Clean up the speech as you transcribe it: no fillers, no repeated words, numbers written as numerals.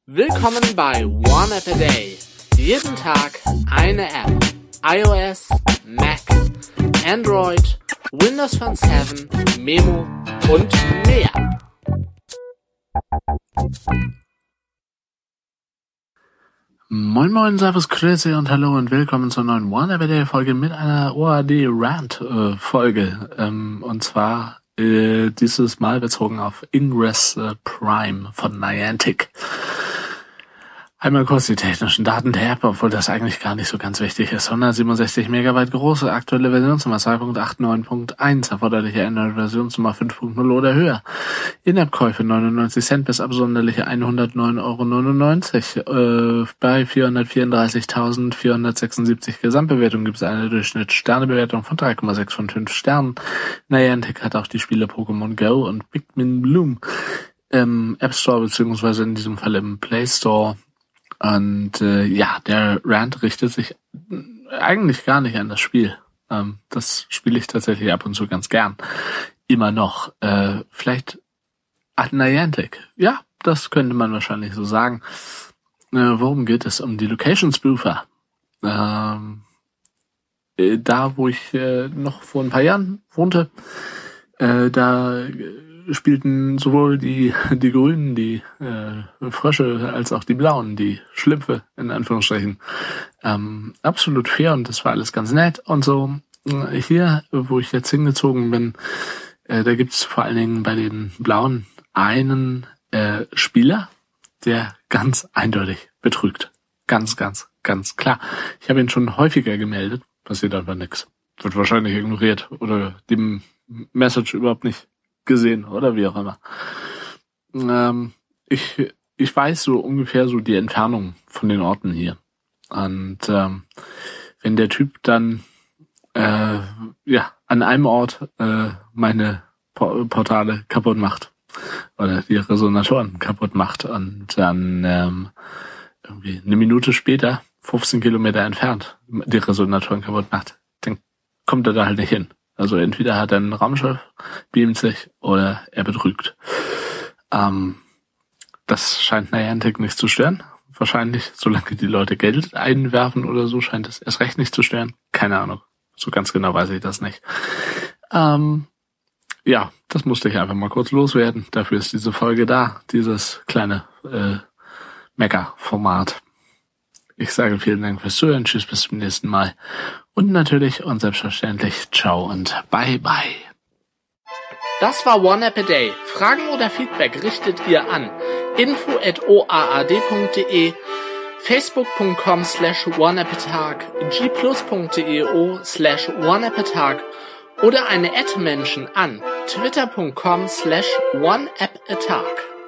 Willkommen bei One App a Day. Jeden Tag eine App. iOS, Mac, Android, Windows Phone 7, Memo und mehr. Moin moin, servus, grüße und hallo und willkommen zur neuen One App a Day Folge mit einer OAD Rant Folge. Und zwar dieses Mal bezogen auf Ingress Prime von Niantic. Einmal kurz die technischen Daten der App, obwohl das eigentlich gar nicht so ganz wichtig ist. 167 Megabyte große, aktuelle Versionsnummer 2.89.1, erforderliche Android-Versionsnummer 5.0 oder höher. In-App-Käufe 99 Cent bis absonderliche 109,99 €. Bei 434.476 Gesamtbewertungen gibt es eine Durchschnittssternebewertung von 3,6 von 5 Sternen. Niantic hat auch die Spiele Pokémon Go und Pikmin Bloom im App Store beziehungsweise in diesem Fall im Play Store. Und der Rant richtet sich eigentlich gar nicht an das Spiel. Das spiele ich tatsächlich ab und zu ganz gern. Immer noch. Vielleicht an Niantic. Ja, das könnte man wahrscheinlich so sagen. Worum geht es? Um die Location Spoofer. Da, wo ich noch vor ein paar Jahren wohnte, da spielten sowohl die Grünen, die Frösche, als auch die Blauen, die Schlümpfe, in Anführungsstrichen, absolut fair, und das war alles ganz nett und so. Hier, wo ich jetzt hingezogen bin, da gibt's vor allen Dingen bei den Blauen einen Spieler, der ganz eindeutig betrügt. Ganz, ganz, ganz klar. Ich habe ihn schon häufiger gemeldet, passiert einfach nichts. Wird wahrscheinlich ignoriert oder dem Message überhaupt nicht gesehen oder wie auch immer. Ich weiß so ungefähr so die Entfernung von den Orten hier. Und wenn der Typ dann an einem Ort meine Portale kaputt macht oder die Resonatoren kaputt macht und dann irgendwie eine Minute später 15 Kilometer entfernt die Resonatoren kaputt macht, dann kommt er da halt nicht hin. Also entweder hat er ein Raumschiff, beamt sich, oder er betrügt. Das scheint Niantic nicht zu stören. Wahrscheinlich, solange die Leute Geld einwerfen oder so, scheint es erst recht nicht zu stören. Keine Ahnung. So ganz genau weiß ich das nicht. Das musste ich einfach mal kurz loswerden. Dafür ist diese Folge da. Dieses kleine Mecker-Format. Ich sage vielen Dank fürs Zuhören. Tschüss, bis zum nächsten Mal. Und natürlich und selbstverständlich ciao und bye bye. Das war One App a Day. Fragen oder Feedback richtet ihr an info@oaad.de, facebook.com/oneappatag, gplus.io/oneappatag oder eine @Menschen an twitter.com/oneappatag.